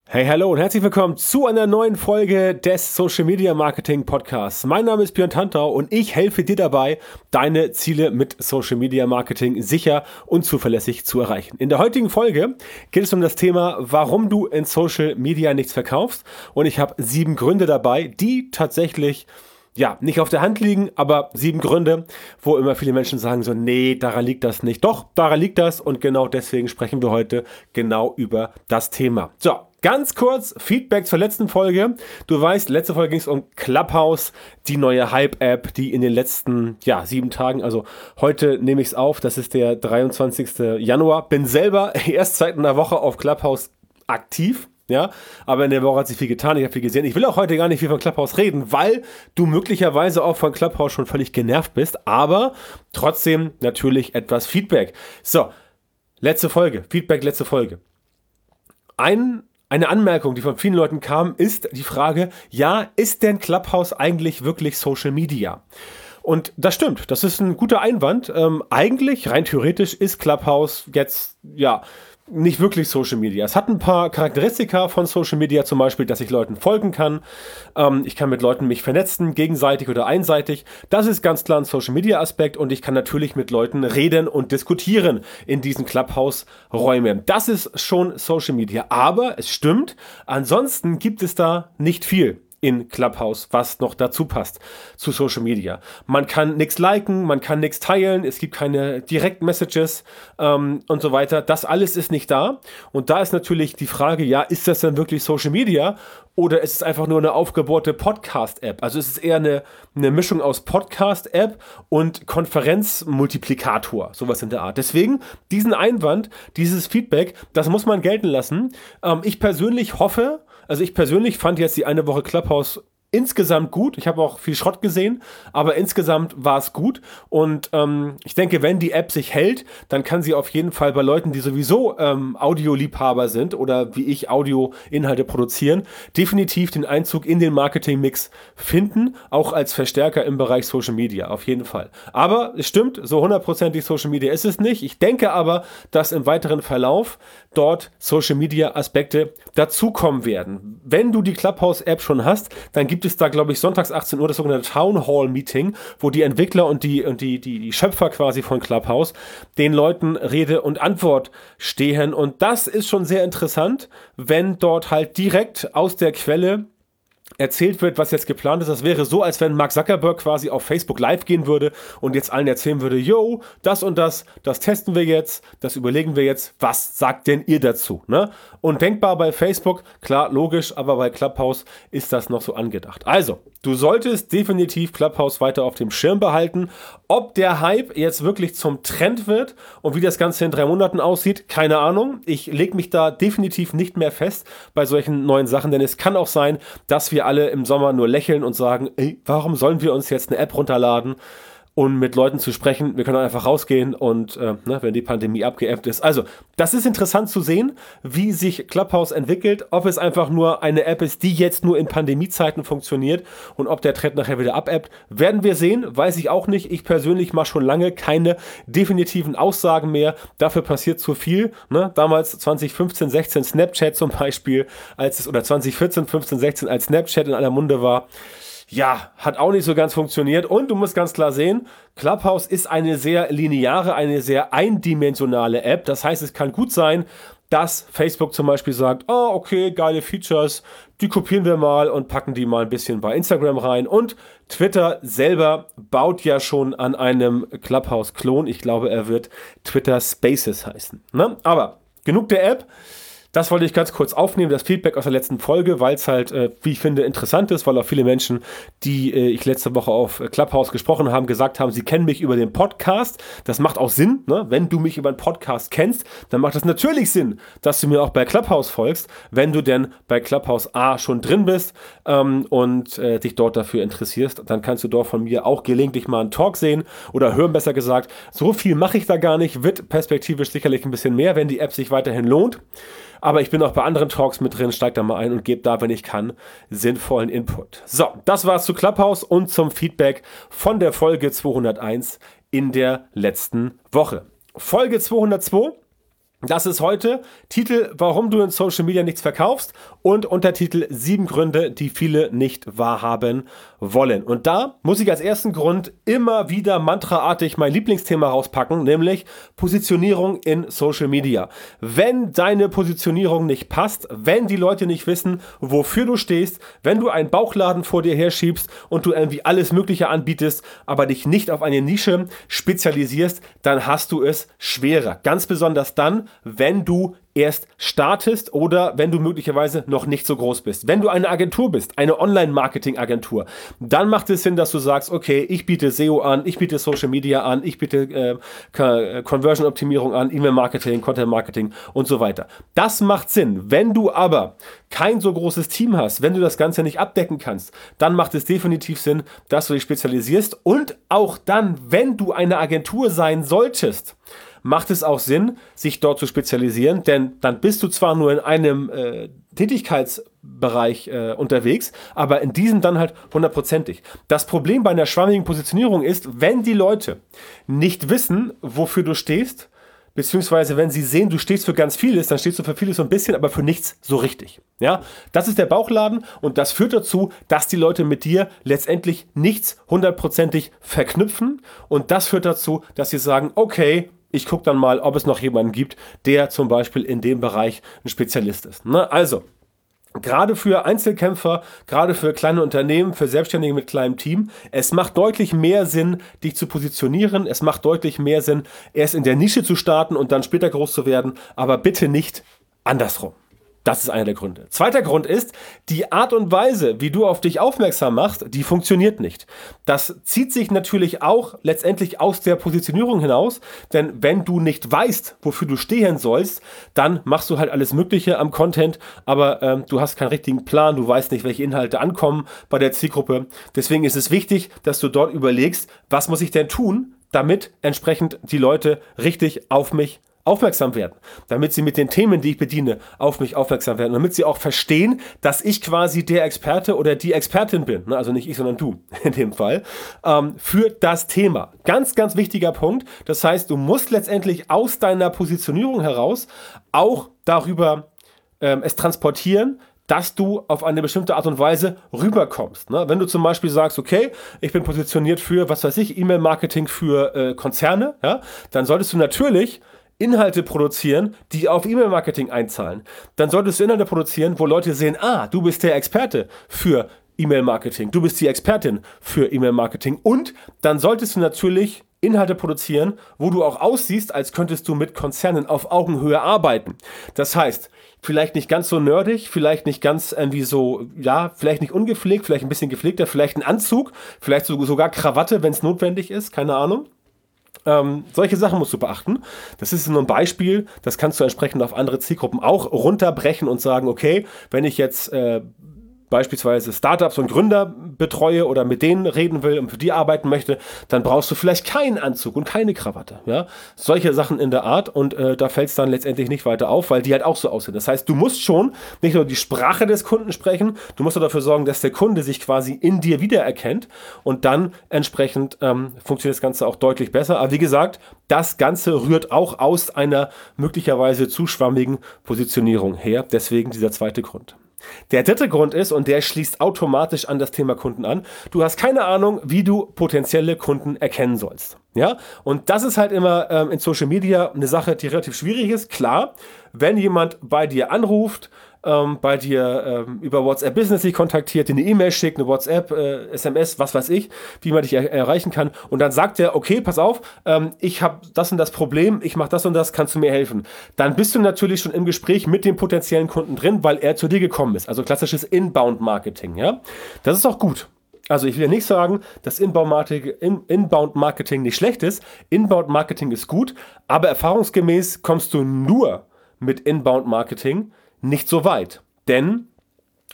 Hey, hallo und herzlich willkommen zu einer neuen Folge des Social Media Marketing Podcasts. Mein Name ist Björn Tantau und ich helfe dir dabei, deine Ziele mit Social Media Marketing sicher und zuverlässig zu erreichen. In der heutigen Folge geht es um das Thema, warum du in Social Media nichts verkaufst. Und ich habe 7 Gründe dabei, die tatsächlich nicht auf der Hand liegen, aber 7 Gründe, wo immer viele Menschen sagen so, nee, daran liegt das nicht. Doch, daran liegt das und genau deswegen sprechen wir heute genau über das Thema. So, ganz kurz Feedback zur letzten Folge. Du weißt, letzte Folge ging es um Clubhouse, die neue Hype-App, die in den letzten 7 Tagen, also heute nehme ich es auf, das ist der 23. Januar, bin selber erst seit einer Woche auf Clubhouse aktiv. Ja, aber in der Woche hat sich viel getan, ich habe viel gesehen. Ich will auch heute gar nicht viel von Clubhouse reden, weil du möglicherweise auch von Clubhouse schon völlig genervt bist, aber trotzdem natürlich etwas Feedback. So, letzte Folge. Eine Anmerkung, die von vielen Leuten kam, ist die Frage, ist denn Clubhouse eigentlich wirklich Social Media? Und das stimmt, das ist ein guter Einwand. Eigentlich, rein theoretisch, ist Clubhouse jetzt, nicht wirklich Social Media. Es hat ein paar Charakteristika von Social Media, zum Beispiel, dass ich Leuten folgen kann. Ich kann mit Leuten mich vernetzen, gegenseitig oder einseitig. Das ist ganz klar ein Social Media Aspekt und ich kann natürlich mit Leuten reden und diskutieren in diesen Clubhouse-Räumen. Das ist schon Social Media. Aber es stimmt, ansonsten gibt es da nicht viel in Clubhouse, was noch dazu passt zu Social Media. Man kann nichts liken, man kann nichts teilen, es gibt keine Direct-Messages und so weiter. Das alles ist nicht da. Und da ist natürlich die Frage, ist das denn wirklich Social Media oder ist es einfach nur eine aufgebohrte Podcast-App? Also ist es eher eine Mischung aus Podcast-App und Konferenzmultiplikator, sowas in der Art. Deswegen diesen Einwand, dieses Feedback, das muss man gelten lassen. Ich persönlich fand jetzt die eine Woche Clubhouse insgesamt gut. Ich habe auch viel Schrott gesehen, aber insgesamt war es gut. Und ich denke, wenn die App sich hält, dann kann sie auf jeden Fall bei Leuten, die sowieso Audioliebhaber sind oder wie ich Audioinhalte produzieren, definitiv den Einzug in den Marketing-Mix finden, auch als Verstärker im Bereich Social Media, auf jeden Fall. Aber es stimmt, so 100%ig Social Media ist es nicht. Ich denke aber, dass im weiteren Verlauf dort Social Media Aspekte dazukommen werden. Wenn du die Clubhouse-App schon hast, dann gibt es da, glaube ich, sonntags 18 Uhr das sogenannte Town Hall Meeting, wo die Entwickler und die Schöpfer quasi von Clubhouse den Leuten Rede und Antwort stehen. Und das ist schon sehr interessant, wenn dort halt direkt aus der Quelle erzählt wird, was jetzt geplant ist. Das wäre so, als wenn Mark Zuckerberg quasi auf Facebook live gehen würde und jetzt allen erzählen würde, das und das testen wir jetzt, das überlegen wir jetzt, was sagt denn ihr dazu? Ne? Undenkbar bei Facebook, klar, logisch, aber bei Clubhouse ist das noch so angedacht. Also, du solltest definitiv Clubhouse weiter auf dem Schirm behalten. Ob der Hype jetzt wirklich zum Trend wird und wie das Ganze in 3 Monaten aussieht, keine Ahnung. Ich lege mich da definitiv nicht mehr fest bei solchen neuen Sachen, denn es kann auch sein, dass wir alle im Sommer nur lächeln und sagen, warum sollen wir uns jetzt eine App runterladen, um mit Leuten zu sprechen? Wir können einfach rausgehen und wenn die Pandemie abgeebbt ist. Also, das ist interessant zu sehen, wie sich Clubhouse entwickelt, ob es einfach nur eine App ist, die jetzt nur in Pandemiezeiten funktioniert und ob der Trend nachher wieder abebbt. Werden wir sehen, weiß ich auch nicht. Ich persönlich mache schon lange keine definitiven Aussagen mehr. Dafür passiert zu viel. Ne? Damals 2015, 16 Snapchat zum Beispiel, oder 2014, 15, 16, als Snapchat in aller Munde war. Hat auch nicht so ganz funktioniert. Und du musst ganz klar sehen, Clubhouse ist eine sehr lineare, eine sehr eindimensionale App. Das heißt, es kann gut sein, dass Facebook zum Beispiel sagt, okay, geile Features, die kopieren wir mal und packen die mal ein bisschen bei Instagram rein. Und Twitter selber baut ja schon an einem Clubhouse-Klon. Ich glaube, er wird Twitter Spaces heißen. Ne? Aber genug der App. Das wollte ich ganz kurz aufnehmen, das Feedback aus der letzten Folge, weil es halt, wie ich finde, interessant ist, weil auch viele Menschen, die ich letzte Woche auf Clubhouse gesprochen haben, gesagt haben, sie kennen mich über den Podcast. Das macht auch Sinn, ne? Wenn du mich über einen Podcast kennst, dann macht es natürlich Sinn, dass du mir auch bei Clubhouse folgst, wenn du denn bei Clubhouse A schon drin bist und dich dort dafür interessierst. Dann kannst du dort von mir auch gelegentlich mal einen Talk sehen oder hören, besser gesagt. So viel mache ich da gar nicht, wird perspektivisch sicherlich ein bisschen mehr, wenn die App sich weiterhin lohnt. Aber ich bin auch bei anderen Talks mit drin, steig da mal ein und gebe da, wenn ich kann, sinnvollen Input. So, das war's zu Clubhouse und zum Feedback von der Folge 201 in der letzten Woche. Folge 202 Das ist heute Titel, warum du in Social Media nichts verkaufst und Untertitel 7 Gründe, die viele nicht wahrhaben wollen. Und da muss ich als ersten Grund immer wieder mantraartig mein Lieblingsthema rauspacken, nämlich Positionierung in Social Media. Wenn deine Positionierung nicht passt, wenn die Leute nicht wissen, wofür du stehst, wenn du einen Bauchladen vor dir herschiebst und du irgendwie alles Mögliche anbietest, aber dich nicht auf eine Nische spezialisierst, dann hast du es schwerer. Ganz besonders dann, wenn du erst startest oder wenn du möglicherweise noch nicht so groß bist. Wenn du eine Agentur bist, eine Online-Marketing-Agentur, dann macht es Sinn, dass du sagst, okay, ich biete SEO an, ich biete Social Media an, ich biete Conversion-Optimierung an, E-Mail-Marketing, Content-Marketing und so weiter. Das macht Sinn. Wenn du aber kein so großes Team hast, wenn du das Ganze nicht abdecken kannst, dann macht es definitiv Sinn, dass du dich spezialisierst und auch dann, wenn du eine Agentur sein solltest, macht es auch Sinn, sich dort zu spezialisieren, denn dann bist du zwar nur in einem Tätigkeitsbereich unterwegs, aber in diesem dann halt 100%ig. Das Problem bei einer schwammigen Positionierung ist, wenn die Leute nicht wissen, wofür du stehst, beziehungsweise wenn sie sehen, du stehst für ganz vieles, dann stehst du für vieles so ein bisschen, aber für nichts so richtig. Ja, das ist der Bauchladen und das führt dazu, dass die Leute mit dir letztendlich nichts 100%ig verknüpfen und das führt dazu, dass sie sagen, okay, ich gucke dann mal, ob es noch jemanden gibt, der zum Beispiel in dem Bereich ein Spezialist ist. Ne? Also, gerade für Einzelkämpfer, gerade für kleine Unternehmen, für Selbstständige mit kleinem Team, es macht deutlich mehr Sinn, dich zu positionieren. Es macht deutlich mehr Sinn, erst in der Nische zu starten und dann später groß zu werden, aber bitte nicht andersrum. Das ist einer der Gründe. Zweiter Grund ist, die Art und Weise, wie du auf dich aufmerksam machst, die funktioniert nicht. Das zieht sich natürlich auch letztendlich aus der Positionierung hinaus, denn wenn du nicht weißt, wofür du stehen sollst, dann machst du halt alles Mögliche am Content, aber du hast keinen richtigen Plan, du weißt nicht, welche Inhalte ankommen bei der Zielgruppe. Deswegen ist es wichtig, dass du dort überlegst, was muss ich denn tun, damit entsprechend die Leute richtig auf mich aufmerksam werden, damit sie mit den Themen, die ich bediene, auf mich aufmerksam werden, damit sie auch verstehen, dass ich quasi der Experte oder die Expertin bin, ne? Also nicht ich, sondern du in dem Fall, für das Thema. Ganz, ganz wichtiger Punkt. Das heißt, du musst letztendlich aus deiner Positionierung heraus auch darüber es transportieren, dass du auf eine bestimmte Art und Weise rüberkommst. Ne? Wenn du zum Beispiel sagst, okay, ich bin positioniert für, was weiß ich, E-Mail-Marketing für Konzerne, ja, dann solltest du natürlich Inhalte produzieren, die auf E-Mail-Marketing einzahlen. Dann solltest du Inhalte produzieren, wo Leute sehen, du bist der Experte für E-Mail-Marketing, du bist die Expertin für E-Mail-Marketing und dann solltest du natürlich Inhalte produzieren, wo du auch aussiehst, als könntest du mit Konzernen auf Augenhöhe arbeiten. Das heißt, vielleicht nicht ganz so nerdig, vielleicht nicht ganz irgendwie so, ja, vielleicht nicht ungepflegt, vielleicht ein bisschen gepflegter, vielleicht ein Anzug, vielleicht sogar Krawatte, wenn es notwendig ist, keine Ahnung. Solche Sachen musst du beachten. Das ist nur ein Beispiel, das kannst du entsprechend auf andere Zielgruppen auch runterbrechen und sagen, okay, wenn ich jetzt beispielsweise Startups und Gründer betreue oder mit denen reden will und für die arbeiten möchte, dann brauchst du vielleicht keinen Anzug und keine Krawatte. Ja? Solche Sachen in der Art und da fällt es dann letztendlich nicht weiter auf, weil die halt auch so aussehen. Das heißt, du musst schon nicht nur die Sprache des Kunden sprechen, du musst auch dafür sorgen, dass der Kunde sich quasi in dir wiedererkennt und dann entsprechend funktioniert das Ganze auch deutlich besser. Aber wie gesagt, das Ganze rührt auch aus einer möglicherweise zu schwammigen Positionierung her. Deswegen dieser zweite Grund. Der dritte Grund ist, und der schließt automatisch an das Thema Kunden an, du hast keine Ahnung, wie du potenzielle Kunden erkennen sollst. Ja? Und das ist halt immer in Social Media eine Sache, die relativ schwierig ist. Klar, wenn jemand bei dir anruft, bei dir über WhatsApp Business dich kontaktiert, dir eine E-Mail schickt, eine WhatsApp, SMS, was weiß ich, wie man dich erreichen kann. Und dann sagt er, okay, pass auf, ich habe das und das Problem, ich mache das und das, kannst du mir helfen? Dann bist du natürlich schon im Gespräch mit dem potenziellen Kunden drin, weil er zu dir gekommen ist. Also klassisches Inbound-Marketing. Ja? Das ist auch gut. Also ich will ja nicht sagen, dass Inbound-Marketing nicht schlecht ist. Inbound-Marketing ist gut, aber erfahrungsgemäß kommst du nur mit Inbound-Marketing nicht so weit. Denn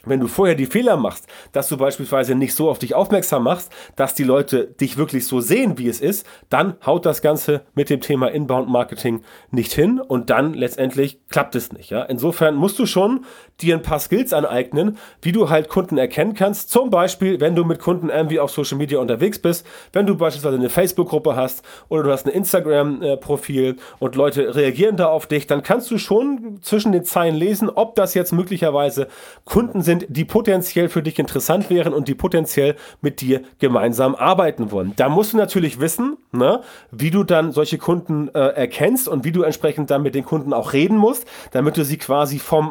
Wenn du vorher die Fehler machst, dass du beispielsweise nicht so auf dich aufmerksam machst, dass die Leute dich wirklich so sehen, wie es ist, dann haut das Ganze mit dem Thema Inbound-Marketing nicht hin und dann letztendlich klappt es nicht. Ja? Insofern musst du schon dir ein paar Skills aneignen, wie du halt Kunden erkennen kannst. Zum Beispiel, wenn du mit Kunden irgendwie auf Social Media unterwegs bist, wenn du beispielsweise eine Facebook-Gruppe hast oder du hast ein Instagram-Profil und Leute reagieren da auf dich, dann kannst du schon zwischen den Zeilen lesen, ob das jetzt möglicherweise Kunden sind, die potenziell für dich interessant wären und die potenziell mit dir gemeinsam arbeiten wollen. Da musst du natürlich wissen, ne, wie du dann solche Kunden erkennst und wie du entsprechend dann mit den Kunden auch reden musst, damit du sie quasi vom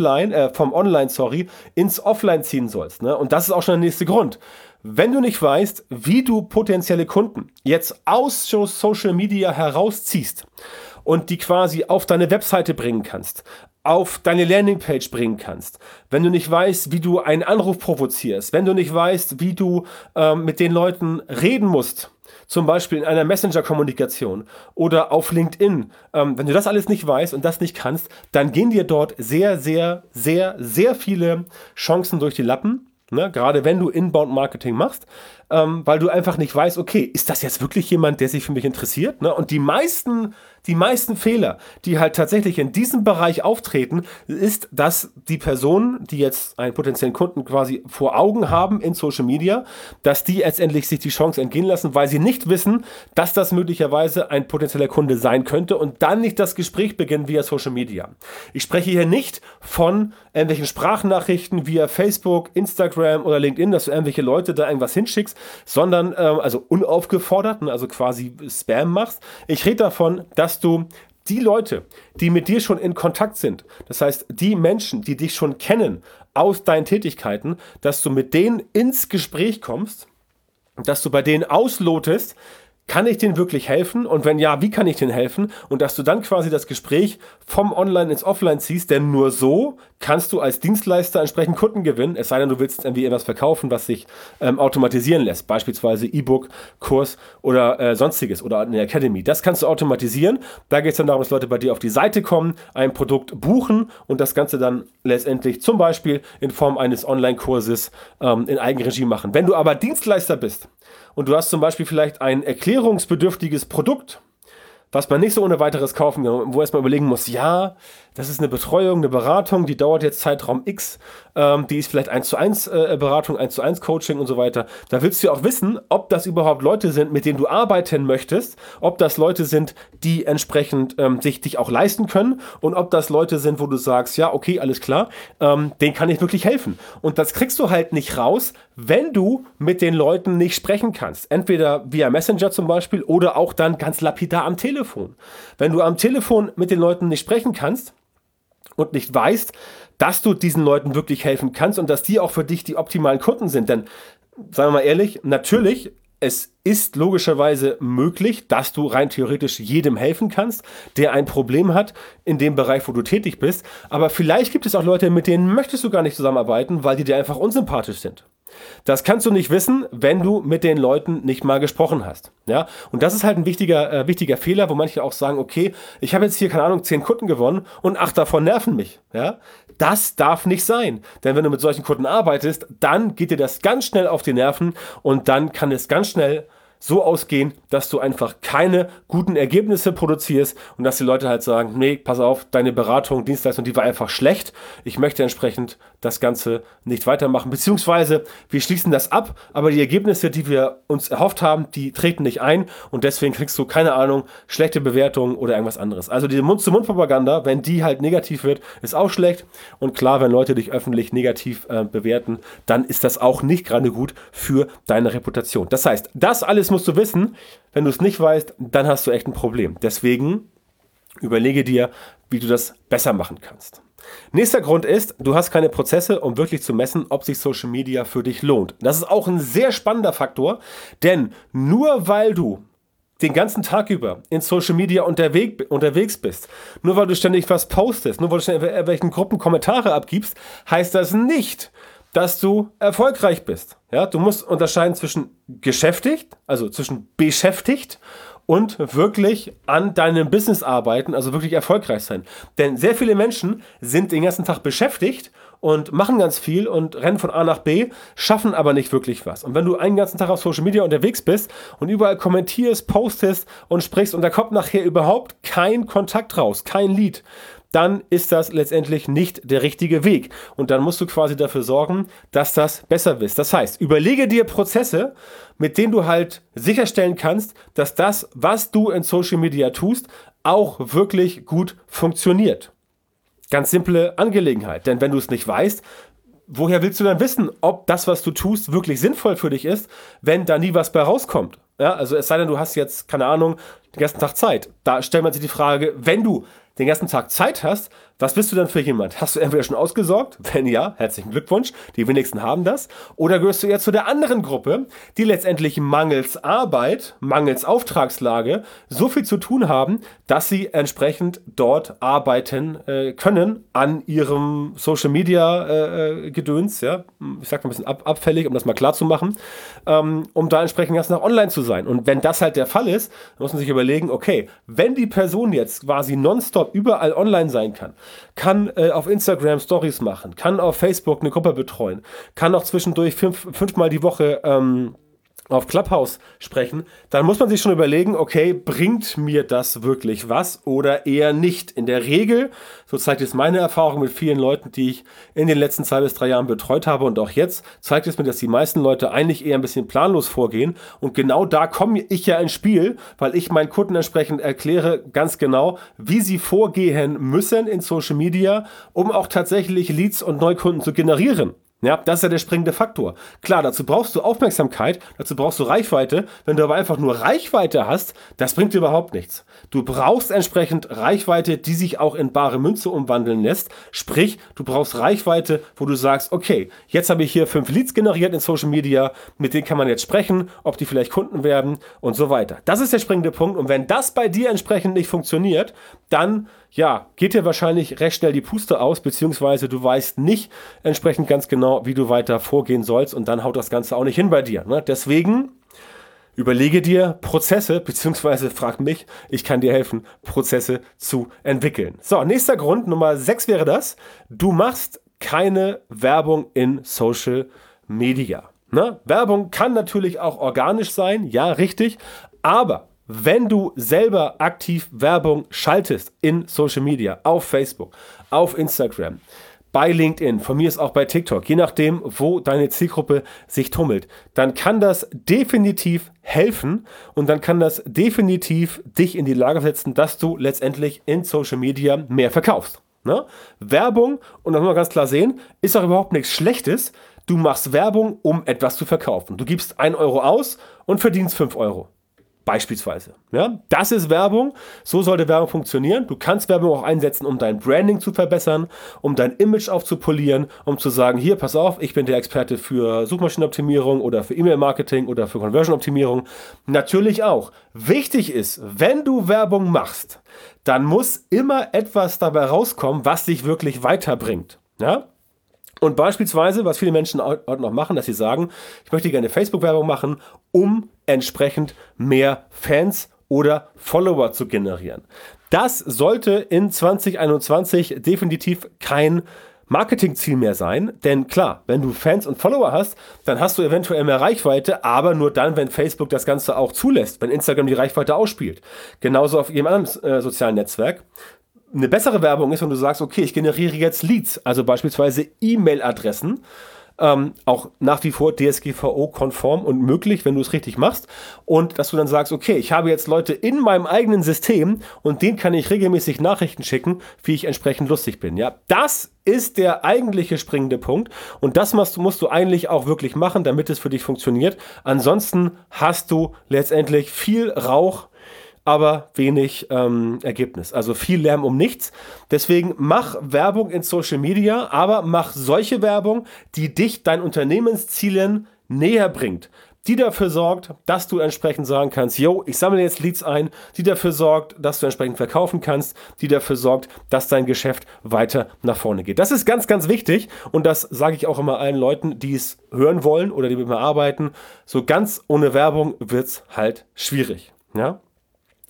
Online, ins Offline ziehen sollst. Ne? Und das ist auch schon der nächste Grund. Wenn du nicht weißt, wie du potenzielle Kunden jetzt aus Social Media herausziehst und die quasi auf deine Webseite bringen kannst, auf deine Landingpage bringen kannst, wenn du nicht weißt, wie du einen Anruf provozierst, wenn du nicht weißt, wie du mit den Leuten reden musst, zum Beispiel in einer Messenger-Kommunikation oder auf LinkedIn, wenn du das alles nicht weißt und das nicht kannst, dann gehen dir dort sehr, sehr, sehr, sehr viele Chancen durch die Lappen. Ne, gerade wenn du Inbound-Marketing machst, weil du einfach nicht weißt, okay, ist das jetzt wirklich jemand, der sich für mich interessiert? Ne? Und die meisten Fehler, die halt tatsächlich in diesem Bereich auftreten, ist, dass die Personen, die jetzt einen potenziellen Kunden quasi vor Augen haben in Social Media, dass die letztendlich sich die Chance entgehen lassen, weil sie nicht wissen, dass das möglicherweise ein potenzieller Kunde sein könnte und dann nicht das Gespräch beginnen via Social Media. Ich spreche hier nicht von irgendwelchen Sprachnachrichten via Facebook, Instagram oder LinkedIn, dass du irgendwelche Leute da irgendwas hinschickst, sondern also unaufgefordert, also quasi Spam machst. Ich rede davon, dass du die Leute, die mit dir schon in Kontakt sind, das heißt die Menschen, die dich schon kennen aus deinen Tätigkeiten, dass du mit denen ins Gespräch kommst, dass du bei denen auslotest, kann ich denen wirklich helfen? Und wenn ja, wie kann ich denen helfen? Und dass du dann quasi das Gespräch vom Online ins Offline ziehst, denn nur so kannst du als Dienstleister entsprechend Kunden gewinnen, es sei denn, du willst irgendwie etwas verkaufen, was sich automatisieren lässt, beispielsweise E-Book, Kurs oder sonstiges oder eine Academy. Das kannst du automatisieren. Da geht es dann darum, dass Leute bei dir auf die Seite kommen, ein Produkt buchen und das Ganze dann letztendlich zum Beispiel in Form eines Online-Kurses in Eigenregie machen. Wenn du aber Dienstleister bist und du hast zum Beispiel vielleicht ein erklärungsbedürftiges Produkt, was man nicht so ohne weiteres kaufen kann, wo erstmal überlegen muss, ja, das ist eine Betreuung, eine Beratung, die dauert jetzt Zeitraum X, die ist vielleicht 1:1 Beratung, 1:1 Coaching und so weiter. Da willst du ja auch wissen, ob das überhaupt Leute sind, mit denen du arbeiten möchtest, ob das Leute sind, die entsprechend sich dich auch leisten können und ob das Leute sind, wo du sagst, ja, okay, alles klar, denen kann ich wirklich helfen. Und das kriegst du halt nicht raus, wenn du mit den Leuten nicht sprechen kannst. Entweder via Messenger zum Beispiel oder auch dann ganz lapidar am Telefon. Wenn du am Telefon mit den Leuten nicht sprechen kannst, und nicht weißt, dass du diesen Leuten wirklich helfen kannst und dass die auch für dich die optimalen Kunden sind. Denn, sagen wir mal ehrlich, natürlich, es ist logischerweise möglich, dass du rein theoretisch jedem helfen kannst, der ein Problem hat in dem Bereich, wo du tätig bist. Aber vielleicht gibt es auch Leute, mit denen möchtest du gar nicht zusammenarbeiten, weil die dir einfach unsympathisch sind. Das kannst du nicht wissen, wenn du mit den Leuten nicht mal gesprochen hast. Ja? Und das ist halt ein wichtiger Fehler, wo manche auch sagen, okay, ich habe jetzt hier, keine Ahnung, 10 Kunden gewonnen und 8 davon nerven mich. Ja? Das darf nicht sein. Denn wenn du mit solchen Kunden arbeitest, dann geht dir das ganz schnell auf die Nerven und dann kann es ganz schnell so ausgehen, dass du einfach keine guten Ergebnisse produzierst und dass die Leute halt sagen, nee, pass auf, deine Beratung, Dienstleistung, die war einfach schlecht. Ich möchte entsprechend das Ganze nicht weitermachen, beziehungsweise wir schließen das ab, aber die Ergebnisse, die wir uns erhofft haben, die treten nicht ein und deswegen kriegst du, keine Ahnung, schlechte Bewertungen oder irgendwas anderes. Also diese Mund-zu-Mund-Propaganda, wenn die halt negativ wird, ist auch schlecht und klar, wenn Leute dich öffentlich negativ bewerten, dann ist das auch nicht gerade gut für deine Reputation. Das heißt, das alles musst du wissen. Wenn du es nicht weißt, dann hast du echt ein Problem. Deswegen überlege dir, wie du das besser machen kannst. Nächster Grund ist, du hast keine Prozesse, um wirklich zu messen, ob sich Social Media für dich lohnt. Das ist auch ein sehr spannender Faktor, denn nur weil du den ganzen Tag über in Social Media unterwegs bist, nur weil du ständig was postest, nur weil du ständig in welchen Gruppen Kommentare abgibst, heißt das nicht, dass du erfolgreich bist. Ja, du musst unterscheiden zwischen geschäftigt, also zwischen beschäftigt und wirklich an deinem Business arbeiten, also wirklich erfolgreich sein. Denn sehr viele Menschen sind den ganzen Tag beschäftigt und machen ganz viel und rennen von A nach B, schaffen aber nicht wirklich was. Und wenn du einen ganzen Tag auf Social Media unterwegs bist und überall kommentierst, postest und sprichst und da kommt nachher überhaupt kein Kontakt raus, kein Lead, dann ist das letztendlich nicht der richtige Weg. Und dann musst du quasi dafür sorgen, dass das besser wird. Das heißt, überlege dir Prozesse, mit denen du halt sicherstellen kannst, dass das, was du in Social Media tust, auch wirklich gut funktioniert. Ganz simple Angelegenheit. Denn wenn du es nicht weißt, woher willst du dann wissen, ob das, was du tust, wirklich sinnvoll für dich ist, wenn da nie was bei rauskommt? Ja, also es sei denn, du hast jetzt, keine Ahnung, den ganzen Tag Zeit. Da stellt man sich die Frage, wenn du den ganzen Tag Zeit hast, was bist du dann für jemand? Hast du entweder schon ausgesorgt? Wenn ja, herzlichen Glückwunsch, die wenigsten haben das. Oder gehörst du eher zu der anderen Gruppe, die letztendlich mangels Arbeit, mangels Auftragslage so viel zu tun haben, dass sie entsprechend dort arbeiten können an ihrem Social Media Gedöns, ja, ich sag mal ein bisschen abfällig, um das mal klar zu machen, um da entsprechend erst noch online zu sein. Und wenn das halt der Fall ist, muss man sich überlegen, okay, wenn die Person jetzt quasi nonstop überall online sein kann auf Instagram Stories machen, kann auf Facebook eine Gruppe betreuen, kann auch zwischendurch fünfmal die Woche auf Clubhouse sprechen, dann muss man sich schon überlegen, okay, bringt mir das wirklich was oder eher nicht? In der Regel, so zeigt es meine Erfahrung mit vielen Leuten, die ich in den letzten 2 bis 3 Jahren betreut habe und auch jetzt, zeigt es mir, dass die meisten Leute eigentlich eher ein bisschen planlos vorgehen und genau da komme ich ja ins Spiel, weil ich meinen Kunden entsprechend erkläre ganz genau, wie sie vorgehen müssen in Social Media, um auch tatsächlich Leads und Neukunden zu generieren. Ja, das ist ja der springende Faktor. Klar, dazu brauchst du Aufmerksamkeit, dazu brauchst du Reichweite. Wenn du aber einfach nur Reichweite hast, das bringt dir überhaupt nichts. Du brauchst entsprechend Reichweite, die sich auch in bare Münze umwandeln lässt. Sprich, du brauchst Reichweite, wo du sagst, okay, jetzt habe ich hier 5 Leads generiert in Social Media, mit denen kann man jetzt sprechen, ob die vielleicht Kunden werden und so weiter. Das ist der springende Punkt. Und wenn das bei dir entsprechend nicht funktioniert, dann ja, geht dir wahrscheinlich recht schnell die Puste aus, beziehungsweise du weißt nicht entsprechend ganz genau, wie du weiter vorgehen sollst und dann haut das Ganze auch nicht hin bei dir. Ne? Deswegen überlege dir Prozesse, beziehungsweise frag mich, ich kann dir helfen, Prozesse zu entwickeln. So, nächster Grund, Nummer 6 wäre das, du machst keine Werbung in Social Media. Ne? Werbung kann natürlich auch organisch sein, ja, richtig, aber wenn du selber aktiv Werbung schaltest in Social Media, auf Facebook, auf Instagram, bei LinkedIn, von mir ist auch bei TikTok, je nachdem, wo deine Zielgruppe sich tummelt, dann kann das definitiv helfen und dann kann das definitiv dich in die Lage setzen, dass du letztendlich in Social Media mehr verkaufst. Ne? Werbung, und das muss man ganz klar sehen, ist auch überhaupt nichts Schlechtes. Du machst Werbung, um etwas zu verkaufen. Du gibst 1 Euro aus und verdienst 5 Euro. Beispielsweise. Ja, das ist Werbung. So sollte Werbung funktionieren. Du kannst Werbung auch einsetzen, um dein Branding zu verbessern, um dein Image aufzupolieren, um zu sagen, hier, pass auf, ich bin der Experte für Suchmaschinenoptimierung oder für E-Mail-Marketing oder für Conversion-Optimierung. Natürlich auch. Wichtig ist, wenn du Werbung machst, dann muss immer etwas dabei rauskommen, was dich wirklich weiterbringt. Ja? Und beispielsweise, was viele Menschen heute noch machen, dass sie sagen, ich möchte gerne Facebook-Werbung machen, um entsprechend mehr Fans oder Follower zu generieren. Das sollte in 2021 definitiv kein Marketingziel mehr sein, denn klar, wenn du Fans und Follower hast, dann hast du eventuell mehr Reichweite, aber nur dann, wenn Facebook das Ganze auch zulässt, wenn Instagram die Reichweite ausspielt. Genauso auf jedem anderen sozialen Netzwerk. Eine bessere Werbung ist, wenn du sagst, okay, ich generiere jetzt Leads, also beispielsweise E-Mail-Adressen, auch nach wie vor DSGVO-konform und möglich, wenn du es richtig machst. Und dass du dann sagst, okay, ich habe jetzt Leute in meinem eigenen System und denen kann ich regelmäßig Nachrichten schicken, wie ich entsprechend lustig bin. Ja, das ist der eigentliche springende Punkt und das musst du eigentlich auch wirklich machen, damit es für dich funktioniert. Ansonsten hast du letztendlich viel Rauch, aber wenig Ergebnis. Also viel Lärm um nichts. Deswegen mach Werbung in Social Media, aber mach solche Werbung, die dich deinen Unternehmenszielen näher bringt. Die dafür sorgt, dass du entsprechend sagen kannst, yo, ich sammle jetzt Leads ein, die dafür sorgt, dass du entsprechend verkaufen kannst, die dafür sorgt, dass dein Geschäft weiter nach vorne geht. Das ist ganz, ganz wichtig und das sage ich auch immer allen Leuten, die es hören wollen oder die mit mir arbeiten. So ganz ohne Werbung wird's halt schwierig. Ja?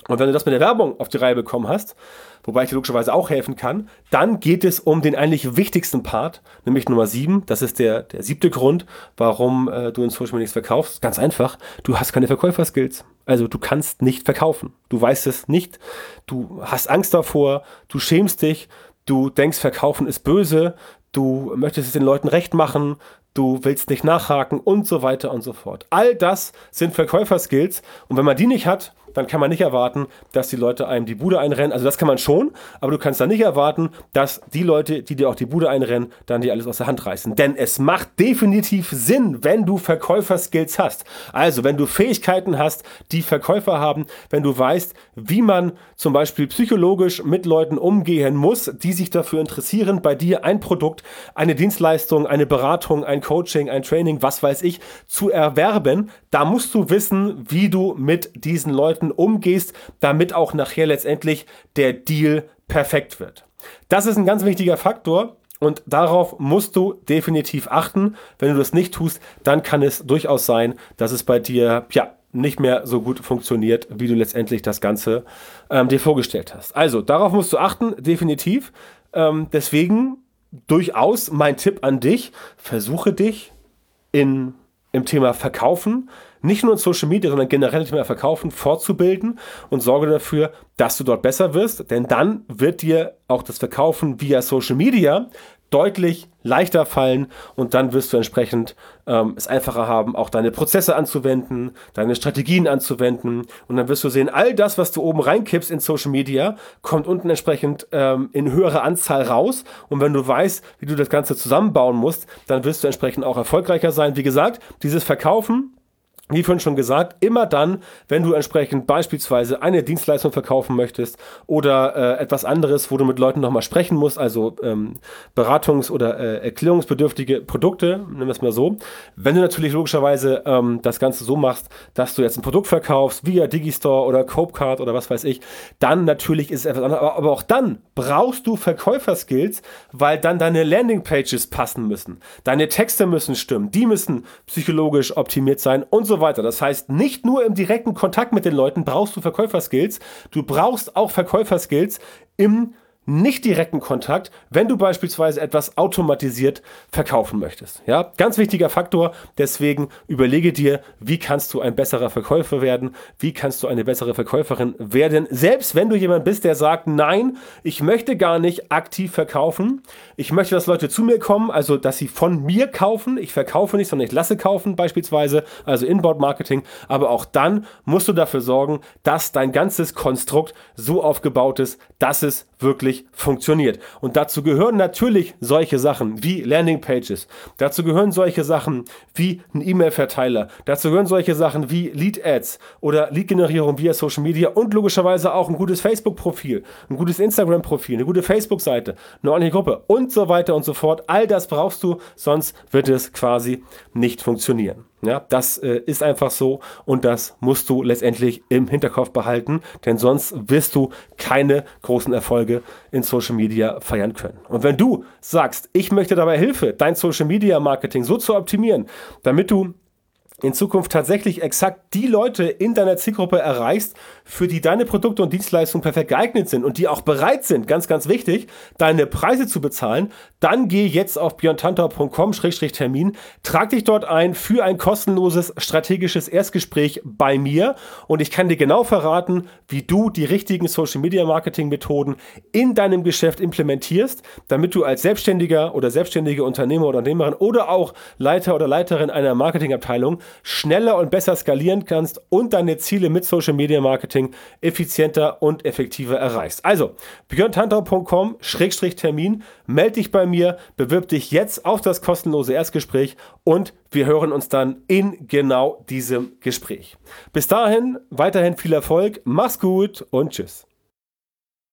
Und wenn du das mit der Werbung auf die Reihe bekommen hast, wobei ich dir logischerweise auch helfen kann, dann geht es um den eigentlich wichtigsten Part, nämlich Nummer 7. Das ist der 7. Grund, warum du in Social Media nichts verkaufst. Ganz einfach, du hast keine Verkäuferskills. Also du kannst nicht verkaufen. Du weißt es nicht, du hast Angst davor, du schämst dich, du denkst, verkaufen ist böse, du möchtest es den Leuten recht machen, du willst nicht nachhaken und so weiter und so fort. All das sind Verkäuferskills und wenn man die nicht hat, dann kann man nicht erwarten, dass die Leute einem die Bude einrennen. Also das kann man schon, aber du kannst dann nicht erwarten, dass die Leute, die dir auch die Bude einrennen, dann dir alles aus der Hand reißen. Denn es macht definitiv Sinn, wenn du Verkäuferskills hast. Also wenn du Fähigkeiten hast, die Verkäufer haben, wenn du weißt, wie man zum Beispiel psychologisch mit Leuten umgehen muss, die sich dafür interessieren, bei dir ein Produkt, eine Dienstleistung, eine Beratung, ein Coaching, ein Training, was weiß ich, zu erwerben, da musst du wissen, wie du mit diesen Leuten umgehst, damit auch nachher letztendlich der Deal perfekt wird. Das ist ein ganz wichtiger Faktor und darauf musst du definitiv achten. Wenn du das nicht tust, dann kann es durchaus sein, dass es bei dir nicht mehr so gut funktioniert, wie du letztendlich das Ganze dir vorgestellt hast. Also darauf musst du achten, definitiv. Deswegen durchaus mein Tipp an dich, versuche dich im Thema Verkaufen, nicht nur in Social Media, sondern generell im Thema Verkaufen fortzubilden und sorge dafür, dass du dort besser wirst, denn dann wird dir auch das Verkaufen via Social Media deutlich leichter fallen und dann wirst du entsprechend es einfacher haben, auch deine Prozesse anzuwenden, deine Strategien anzuwenden und dann wirst du sehen, all das, was du oben reinkippst in Social Media, kommt unten entsprechend in höherer Anzahl raus und wenn du weißt, wie du das Ganze zusammenbauen musst, dann wirst du entsprechend auch erfolgreicher sein. Wie gesagt, dieses Verkaufen, wie vorhin schon gesagt, immer dann, wenn du entsprechend beispielsweise eine Dienstleistung verkaufen möchtest oder etwas anderes, wo du mit Leuten nochmal sprechen musst, also beratungs- oder erklärungsbedürftige Produkte, nennen wir es mal so. Wenn du natürlich logischerweise das Ganze so machst, dass du jetzt ein Produkt verkaufst, via Digistore oder Copecard oder was weiß ich, dann natürlich ist es etwas anderes. Aber auch dann brauchst du Verkäuferskills, weil dann deine Landingpages passen müssen. Deine Texte müssen stimmen, die müssen psychologisch optimiert sein und so weiter. Das heißt, nicht nur im direkten Kontakt mit den Leuten brauchst du Verkäuferskills, du brauchst auch Verkäuferskills im nicht direkten Kontakt, wenn du beispielsweise etwas automatisiert verkaufen möchtest. Ja, ganz wichtiger Faktor, deswegen überlege dir, wie kannst du ein besserer Verkäufer werden, wie kannst du eine bessere Verkäuferin werden, selbst wenn du jemand bist, der sagt, nein, ich möchte gar nicht aktiv verkaufen, ich möchte, dass Leute zu mir kommen, also dass sie von mir kaufen, ich verkaufe nicht, sondern ich lasse kaufen beispielsweise, also Inbound-Marketing, aber auch dann musst du dafür sorgen, dass dein ganzes Konstrukt so aufgebaut ist, dass es wirklich funktioniert. Und dazu gehören natürlich solche Sachen wie Landingpages, dazu gehören solche Sachen wie ein E-Mail-Verteiler, dazu gehören solche Sachen wie Lead-Ads oder Lead-Generierung via Social Media und logischerweise auch ein gutes Facebook-Profil, ein gutes Instagram-Profil, eine gute Facebook-Seite, eine ordentliche Gruppe und so weiter und so fort. All das brauchst du, sonst wird es quasi nicht funktionieren. Ja, das ist einfach so und das musst du letztendlich im Hinterkopf behalten, denn sonst wirst du keine großen Erfolge in Social Media feiern können. Und wenn du sagst, ich möchte dabei Hilfe, dein Social Media Marketing so zu optimieren, damit du in Zukunft tatsächlich exakt die Leute in deiner Zielgruppe erreichst, für die deine Produkte und Dienstleistungen perfekt geeignet sind und die auch bereit sind, ganz, ganz wichtig, deine Preise zu bezahlen, dann geh jetzt auf björntantau.com/Termin, trag dich dort ein für ein kostenloses strategisches Erstgespräch bei mir und ich kann dir genau verraten, wie du die richtigen Social Media Marketing Methoden in deinem Geschäft implementierst, damit du als Selbstständiger oder selbstständige Unternehmer oder Unternehmerin oder auch Leiter oder Leiterin einer Marketingabteilung schneller und besser skalieren kannst und deine Ziele mit Social Media Marketing effizienter und effektiver erreichst. Also, björntantau.com/Termin, melde dich bei mir, bewirb dich jetzt auf das kostenlose Erstgespräch und wir hören uns dann in genau diesem Gespräch. Bis dahin, weiterhin viel Erfolg, mach's gut und tschüss.